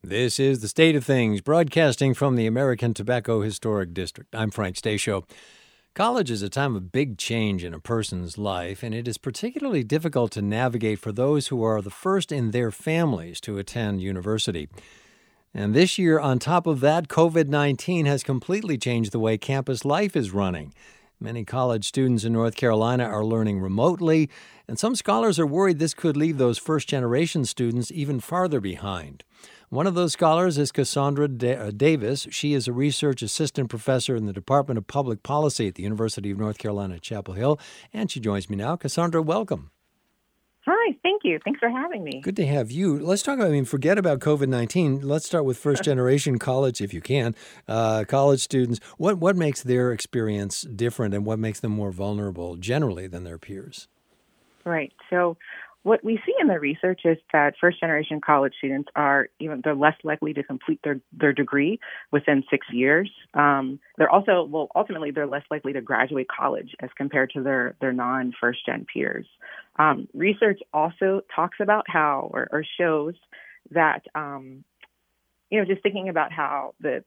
This is The State of Things, broadcasting from the American Tobacco Historic District. I'm Frank Stasio. College is a time of big change in a person's life, and it is particularly difficult to navigate for those who are the first in their families to attend university. And this year, on top of that, COVID-19 has completely changed the way campus life is running. Many college students in North Carolina are learning remotely, and some scholars are worried this could leave those first-generation students even farther behind. One of those scholars is Cassandra Davis. She is a research assistant professor in the Department of Public Policy at the University of North Carolina at Chapel Hill, and she joins me now. Cassandra, welcome. Hi, thank you. Thanks for having me. Good to have you. Let's talk about, forget about COVID-19. Let's start with first-generation college, if you can, college students. What makes their experience different and what makes them more vulnerable generally than their peers? Right. So what we see in the research is that first-generation college students they're less likely to complete their degree within 6 years. Ultimately, they're less likely to graduate college as compared to their non-first-gen peers. Research also talks about how, or shows that, just thinking about how it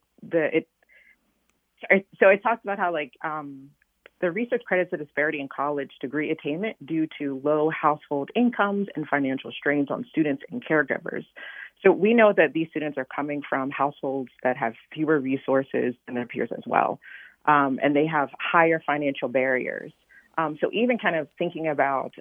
talks about how the research credits the disparity in college degree attainment due to low household incomes and financial strains on students and caregivers. So we know that these students are coming from households that have fewer resources than their peers as well, and they have higher financial barriers. So even kind of thinking about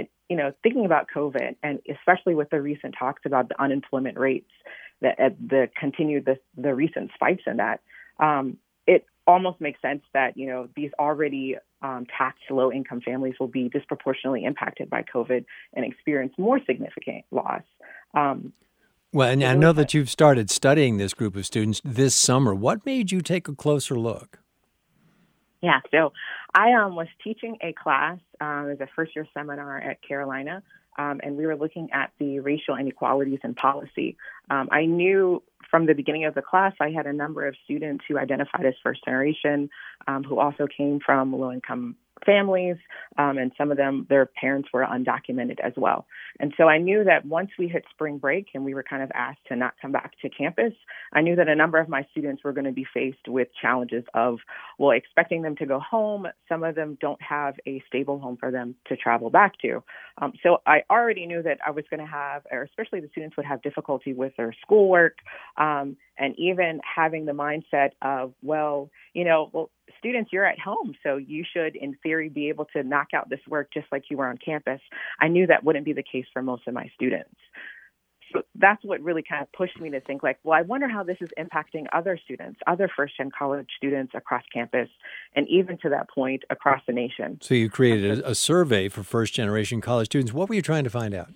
COVID, and especially with the recent talks about the unemployment rates, the recent spikes in that, it almost makes sense that, these already taxed low-income families will be disproportionately impacted by COVID and experience more significant loss. Well, and I know that you've started studying this group of students this summer. What made you take a closer look? Yeah, so I was teaching a class, it was a first-year seminar at Carolina, and we were looking at the racial inequalities in policy. I knew from the beginning of the class, I had a number of students who identified as first generation, who also came from low-income families, and some of them, their parents were undocumented as well. And so I knew that once we hit spring break and we were kind of asked to not come back to campus, I knew that a number of my students were going to be faced with challenges of, expecting them to go home. Some of them don't have a stable home for them to travel back to. So I already knew that I was going to have, or especially the students would have difficulty with their schoolwork, and even having the mindset of, students, you're at home, so you should, in theory, be able to knock out this work just like you were on campus. I knew that wouldn't be the case for most of my students. So that's what really kind of pushed me to think I wonder how this is impacting other students, other first-gen college students across campus, and even to that point, across the nation. So you created a survey for first-generation college students. What were you trying to find out?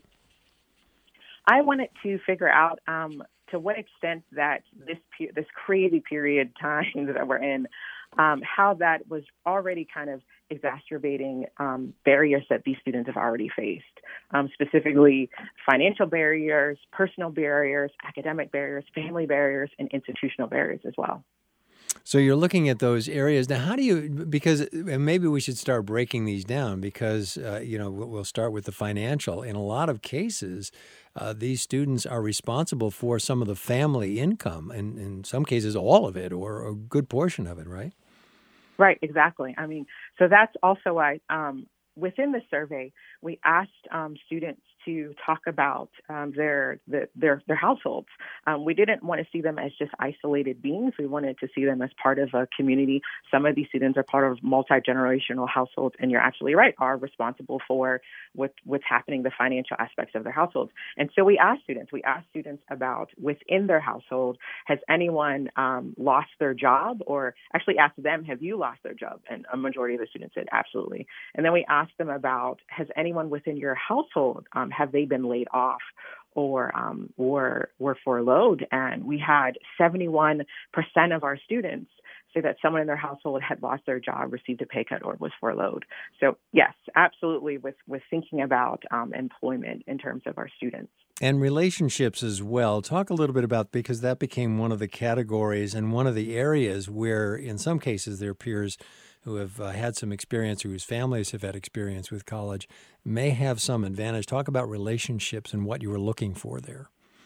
I wanted to figure out to what extent that this crazy period of time that we're in, how that was already kind of exacerbating barriers that these students have already faced, specifically financial barriers, personal barriers, academic barriers, family barriers, and institutional barriers as well. So you're looking at those areas. Now, how do you, and maybe we should start breaking these down because, we'll start with the financial. In a lot of cases, these students are responsible for some of the family income, and in some cases, all of it or a good portion of it, right? Right, exactly. So that's also why within the survey, we asked students to talk about their households. We didn't want to see them as just isolated beings. We wanted to see them as part of a community. Some of these students are part of multi-generational households, and you're absolutely right, are responsible for what's happening, the financial aspects of their households. And so we asked students about within their household, has anyone lost their job, or actually asked them, have you lost their job? And a majority of the students said absolutely. And then we asked them about, has anyone within your household, have they been laid off or were furloughed? And we had 71% of our students say that someone in their household had lost their job, received a pay cut, or was furloughed. So yes, absolutely, with thinking about employment in terms of our students. And relationships as well. Talk a little bit about, because that became one of the categories and one of the areas where in some cases their peers who have had some experience, whose families have had experience with college, may have some advantage. Talk about relationships and what you were looking for there.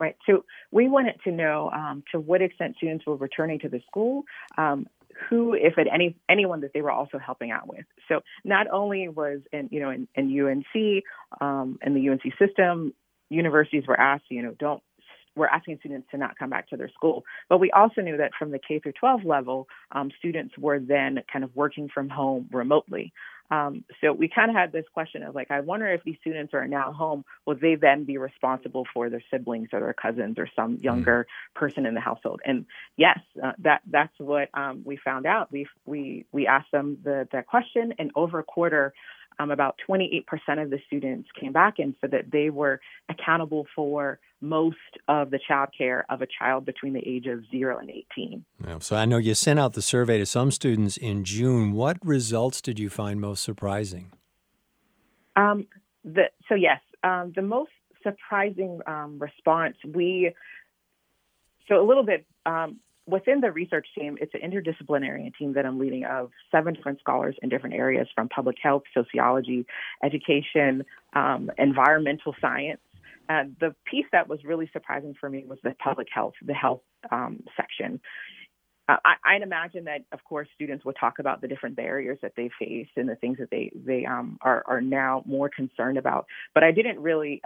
Right. So we wanted to know to what extent students were returning to the school, who, if at anyone that they were also helping out with. So not only was in UNC, in the UNC system, universities were asked, we're asking students to not come back to their school. But we also knew that from the K through 12 level, students were then kind of working from home remotely. So we kind of had this question of I wonder if these students are now home, will they then be responsible for their siblings or their cousins or some younger person in the household? And yes, that's what we found out. We asked them that question, and over a quarter, about 28% of the students came back and said that they were accountable for most of the child care of a child between the age of 0 and 18. Yeah, so I know you sent out the survey to some students in June. What results did you find most surprising? The most surprising response, within the research team, it's an interdisciplinary team that I'm leading of 7 different scholars in different areas from public health, sociology, education, environmental science. The piece that was really surprising for me was the public health, the health section. I'd imagine that, of course, students would talk about the different barriers that they face and the things that they are now more concerned about. But I didn't really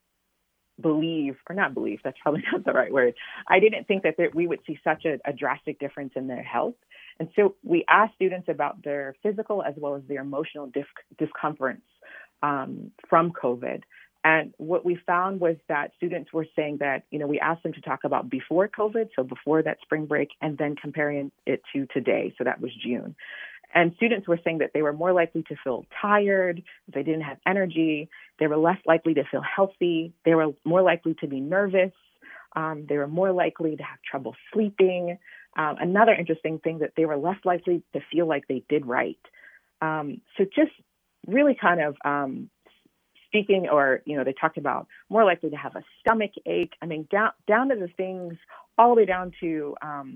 that's probably not the right word. I didn't think that we would see such a drastic difference in their health. And so we asked students about their physical as well as their emotional discomforts from COVID. And what we found was that students were saying that, we asked them to talk about before COVID, so before that spring break, and then comparing it to today. So that was June. And students were saying that they were more likely to feel tired, they didn't have energy, they were less likely to feel healthy, they were more likely to be nervous, they were more likely to have trouble sleeping. Another interesting thing, that they were less likely to feel like they did right. So just really kind of speaking, or, they talked about more likely to have a stomach ache. I mean, down to the things all the way down to,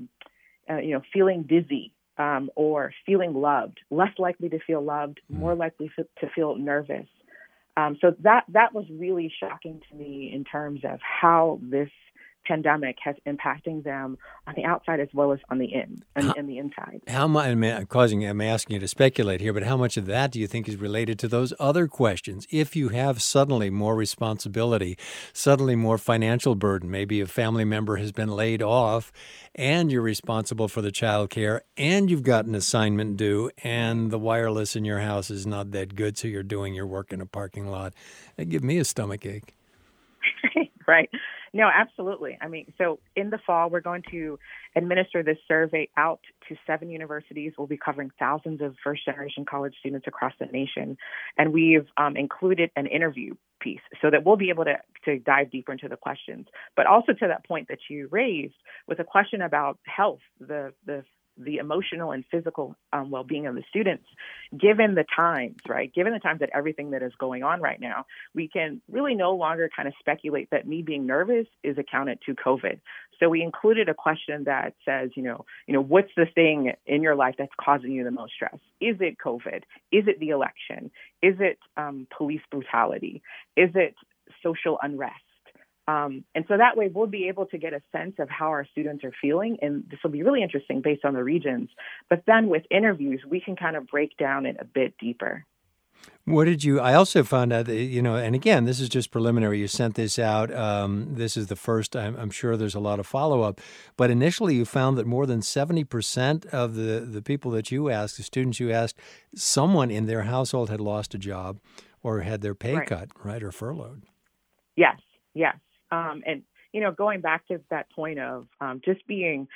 feeling dizzy. Or feeling loved, less likely to feel loved, more likely to feel nervous. So that was really shocking to me in terms of how this pandemic has impacting them on the outside as well as on the inside. How much? I'm asking you to speculate here, but how much of that do you think is related to those other questions? If you have suddenly more responsibility, suddenly more financial burden, maybe a family member has been laid off, and you're responsible for the child care, and you've got an assignment due, and the wireless in your house is not that good, so you're doing your work in a parking lot. That'd give me a stomach ache. Right. No, absolutely. I mean, so in the fall, we're going to administer this survey out to 7 universities. We'll be covering thousands of first-generation college students across the nation. And we've included an interview piece so that we'll be able to dive deeper into the questions. But also to that point that you raised with a question about health, the emotional and physical well-being of the students, given the times that everything that is going on right now, we can really no longer kind of speculate that me being nervous is accounted to COVID. So we included a question that says, what's the thing in your life that's causing you the most stress? Is it COVID? Is it the election? Is it police brutality? Is it social unrest? And so that way we'll be able to get a sense of how our students are feeling. And this will be really interesting based on the regions. But then with interviews, we can kind of break down it a bit deeper. I also found out that, and again, this is just preliminary. You sent this out. This is the first. I'm sure there's a lot of follow-up. But initially you found that more than 70% of the people that you asked, the students you asked, someone in their household had lost a job or had their pay cut, right, or furloughed. Yes. And, going back to that point of just being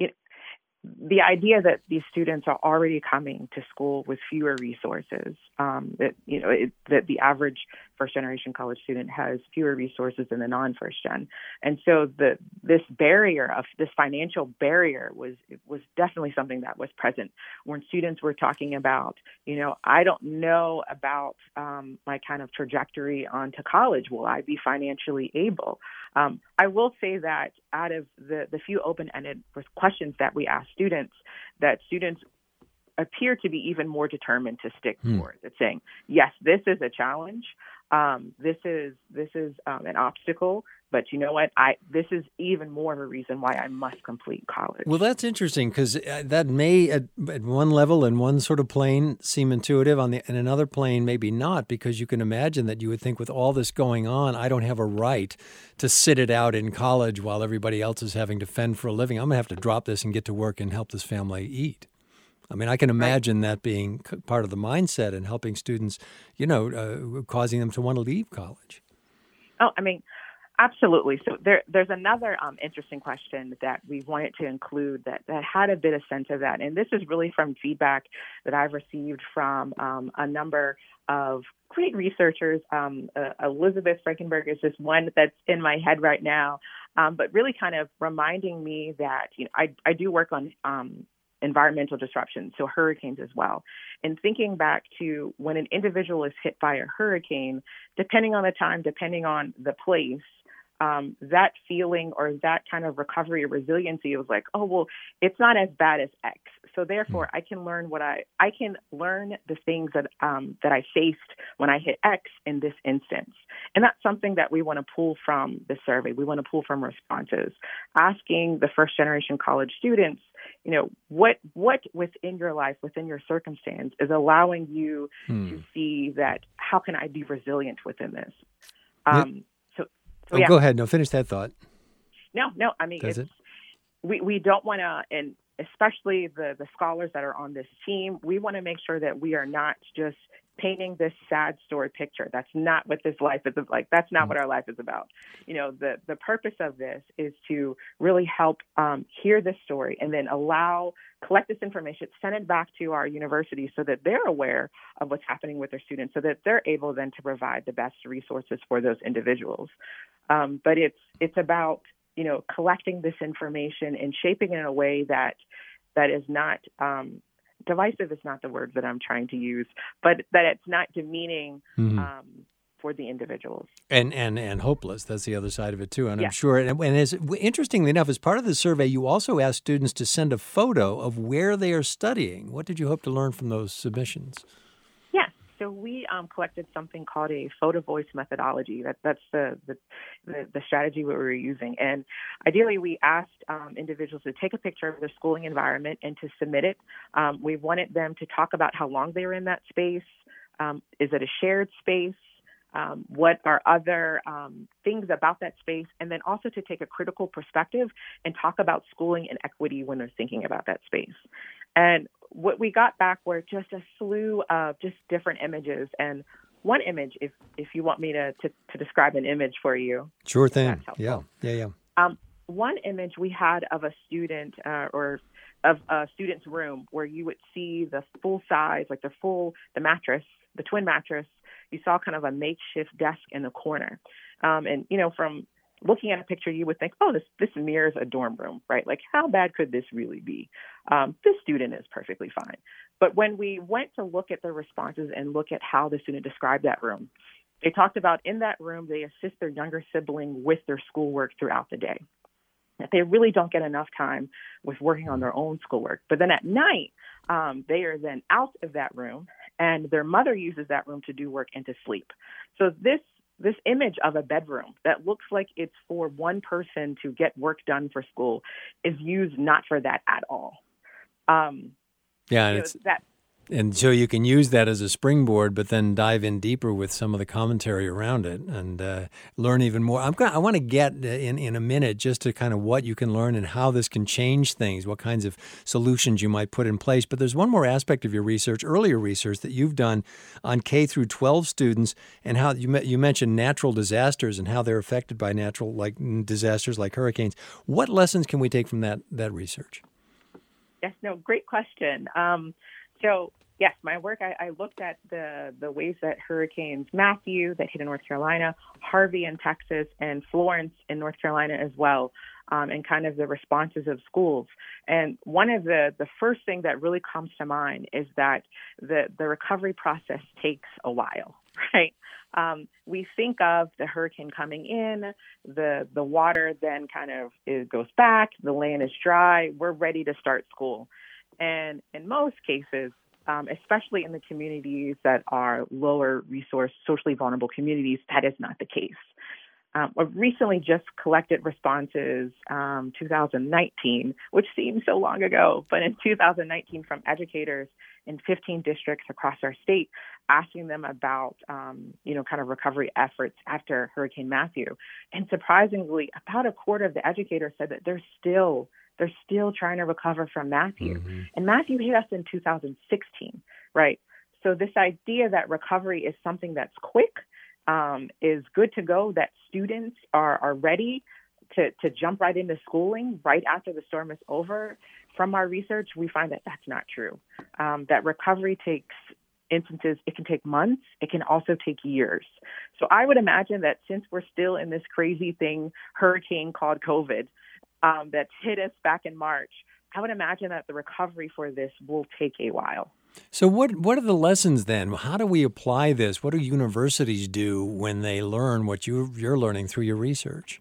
the idea that these students are already coming to school with fewer resources, that the average first-generation college student has fewer resources than the non-first gen. And so this financial barrier was definitely something that was present when students were talking about, I don't know about my kind of trajectory onto college. Will I be financially able? I will say that out of the few open-ended questions that we asked students, that students appear to be even more determined to stick towards it, saying, yes, this is a challenge, This is an obstacle. But you know what? This is even more of a reason why I must complete college. Well, that's interesting because that may, at one level, in one sort of plane, seem intuitive. In another plane, maybe not, because you can imagine that you would think, with all this going on, I don't have a right to sit it out in college while everybody else is having to fend for a living. I'm going to have to drop this and get to work and help this family eat. I mean, I can imagine that being part of the mindset and helping students, causing them to want to leave college. Oh, I mean, absolutely. So there's another interesting question that we wanted to include that had a bit of sense of that. And this is really from feedback that I've received from a number of great researchers. Elizabeth Frankenberg is just one that's in my head right now, but really kind of reminding me that I do work on environmental disruptions, so hurricanes as well. And thinking back to when an individual is hit by a hurricane, depending on the time, depending on the place, that feeling or that kind of recovery or resiliency was like, oh, well, it's not as bad as X. So therefore, I can learn I can learn the things that I faced when I hit X in this instance. And that's something that we want to pull from the survey. We want to pull from responses, asking the first generation college students, what within your life, within your circumstance is allowing you to see that, how can I be resilient within this? So yeah. Go ahead. No, finish that thought. No. I mean, we don't want to, and especially the scholars that are on this team, we want to make sure that we are not just painting this sad story picture. That's not what this life is like. That's not what our life is about. The purpose of this is to really help hear this story and then collect this information, send it back to our universities so that they're aware of what's happening with their students, so that they're able then to provide the best resources for those individuals. But it's about, collecting this information and shaping it in a way that is not divisive is not the word that I'm trying to use, but that it's not demeaning for the individuals. And hopeless. That's the other side of it, too. And I'm sure, and interestingly enough, as part of the survey, you also asked students to send a photo of where they are studying. What did you hope to learn from those submissions? Yes. So we collected something called a photo voice methodology. That's the strategy we were using. And ideally, we asked individuals to take a picture of their schooling environment and to submit it. We wanted them to talk about how long they were in that space. Is it a shared space? What are other things about that space? And then also to take a critical perspective and talk about schooling and equity when they're thinking about that space. And what we got back were just a slew of just different images. And one image, if you want me to describe an image for you. Sure thing. Yeah. One image we had of a student or of a student's room where you would see the full size, like the mattress, the twin mattress. You saw kind of a makeshift desk in the corner. And, from looking at a picture, you would think, oh, this mirrors a dorm room, right? Like, how bad could this really be? This student is perfectly fine. But when we went to look at the responses and look at how the student described that room, they talked about in that room, they assist their younger sibling with their schoolwork throughout the day. That they really don't get enough time with working on their own schoolwork. But then at night, they are then out of that room, and their mother uses that room to do work and to sleep. So this image of a bedroom that looks like it's for one person to get work done for school is used not for that at all. And so you can use that as a springboard, but then dive in deeper with some of the commentary around it and learn even more. I want to get in a minute just to kind of what you can learn and how this can change things, what kinds of solutions you might put in place. But there's one more aspect of your research, earlier research that you've done on K through 12 students, and how you mentioned natural disasters and how they're affected by natural disasters like hurricanes. What lessons can we take from that research? Yes, no, great question. So, yes, my work, I looked at the ways that hurricanes Matthew that hit in North Carolina, Harvey in Texas, and Florence in North Carolina as well, and kind of the responses of schools. And one of the first thing that really comes to mind is that the recovery process takes a while, right? We think of the hurricane coming in, the water then it goes back, the land is dry, we're ready to start school. And in most cases, especially in the communities that are lower resource, socially vulnerable communities, that is not the case. I've recently just collected responses 2019, which seems so long ago, but in 2019 from educators in 15 districts across our state, asking them about, kind of recovery efforts after Hurricane Matthew. And surprisingly, about a quarter of the educators said that they're still trying to recover from Matthew. Mm-hmm. And Matthew hit us in 2016, right? So this idea that recovery is something that's quick, is good to go, that students are ready to jump right into schooling right after the storm is over. From our research, we find that that's not true. That recovery takes instances, it can take months, it can also take years. So I would imagine that since we're still in this crazy hurricane called COVID, that's hit us back in March, I would imagine that the recovery for this will take a while. So what are the lessons then? How do we apply this? What do universities do when they learn what you're learning through your research?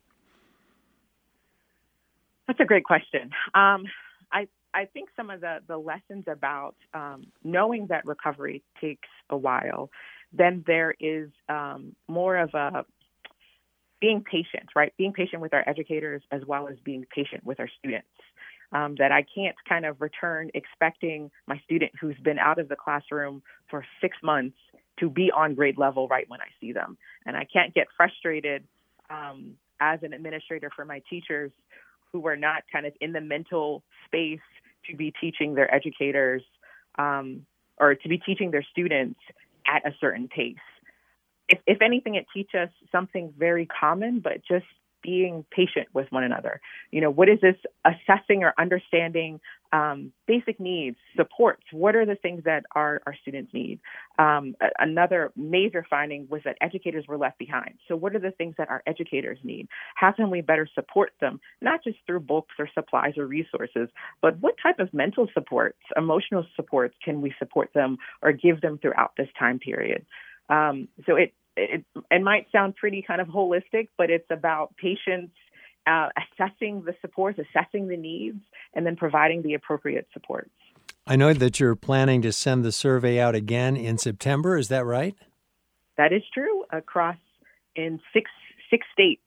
That's a great question. I think some of the lessons about knowing that recovery takes a while, then there is more of a being patient, right? Being patient with our educators as well as being patient with our students. That I can't kind of return expecting my student who's been out of the classroom for 6 months to be on grade level right when I see them. And I can't get frustrated as an administrator for my teachers who are not kind of in the mental space to be teaching their educators or to be teaching their students at a certain pace. If anything, it teaches us something very common, but just being patient with one another. What is this assessing or understanding basic needs, supports? What are the things that our students need? Another major finding was that educators were left behind. So what are the things that our educators need? How can we better support them, not just through books or supplies or resources, but what type of mental supports, emotional supports can we support them or give them throughout this time period? So it might sound pretty kind of holistic, but it's about patience, assessing the supports, assessing the needs, and then providing the appropriate supports. I know that you're planning to send the survey out again in September. Is that right? That is true, across in six states.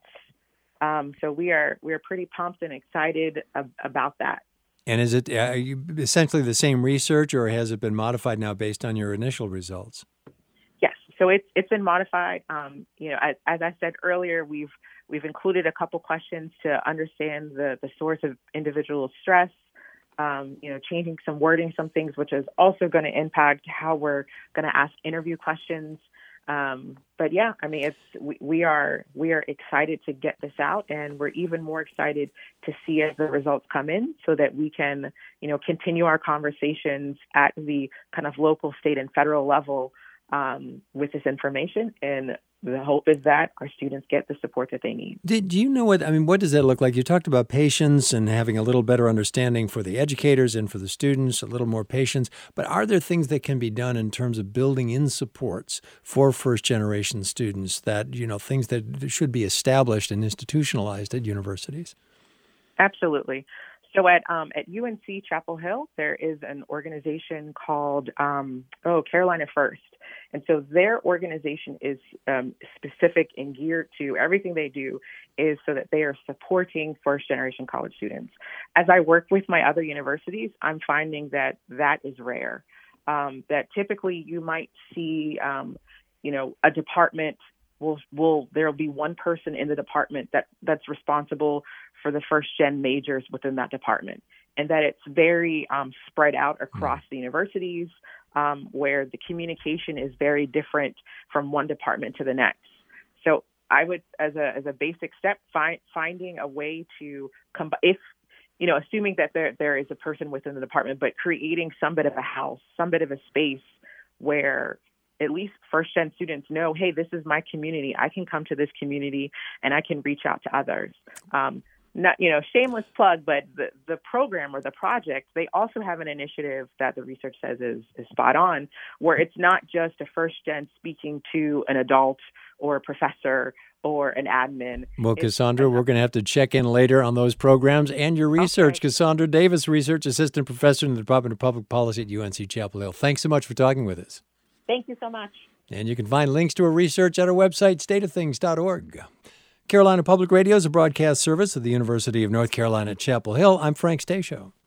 So we are pretty pumped and excited about that. And is it essentially the same research, or has it been modified now based on your initial results? Yes. So it's been modified. As I said earlier, we've included a couple questions to understand the source of individual stress. Changing some wording, some things, which is also going to impact how we're going to ask interview questions. But yeah, I mean, we are excited to get this out, and we're even more excited to see as the results come in, so that we can, continue our conversations at the kind of local, state, and federal level with this information. And the hope is that our students get the support that they need. Do you know what does that look like? You talked about patience and having a little better understanding for the educators and for the students, a little more patience. But are there things that can be done in terms of building in supports for first-generation students that, things that should be established and institutionalized at universities? Absolutely. So at UNC Chapel Hill, there is an organization called Carolina First. And so their organization is specific and geared to everything they do is so that they are supporting first-generation college students. As I work with my other universities, I'm finding that is rare. That typically you might see, a department there'll be one person in the department that's responsible for the first-gen majors within that department, and that it's very spread out across the universities, where the communication is very different from one department to the next. So I would, as a basic step, finding a way to assuming that there is a person within the department, but creating some bit of a house, some bit of a space where at least first-gen students know, hey, this is my community. I can come to this community and I can reach out to others. not, shameless plug, but the program or the project, they also have an initiative that the research says is spot on, where it's not just a first gen speaking to an adult or a professor or an admin. Well, Cassandra, we're going to have to check in later on those programs and your research. Okay. Cassandra Davis, Research Assistant Professor in the Department of Public Policy at UNC Chapel Hill. Thanks so much for talking with us. Thank you so much. And you can find links to her research at our website, stateofthings.org. Carolina Public Radio is a broadcast service of the University of North Carolina at Chapel Hill. I'm Frank Stasio.